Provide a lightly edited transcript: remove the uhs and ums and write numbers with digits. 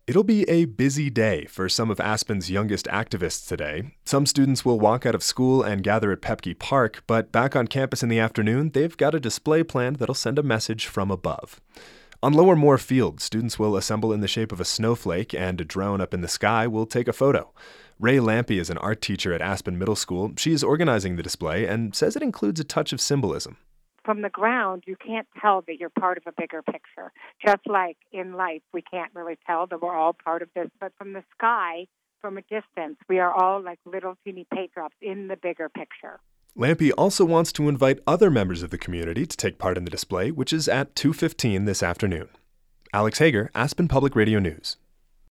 It'll be a busy day for some of Aspen's youngest activists today. Some students will walk out of school and gather at Pepke Park, but back on campus in the afternoon, they've got a display planned that'll send a message from above. On Lower Moore Field, students will assemble in the shape of a snowflake, and a drone up in the sky will take a photo. Ray Lampe is an art teacher at Aspen Middle School. She is organizing the display and says it includes a touch of symbolism. From the ground, you can't tell that you're part of a bigger picture. Just like in life, we can't really tell that we're all part of this. But from the sky, from a distance, we are all like little teeny paint drops in the bigger picture. Lampe also wants to invite other members of the community to take part in the display, which is at 2:15 this afternoon. Alex Hager, Aspen Public Radio News.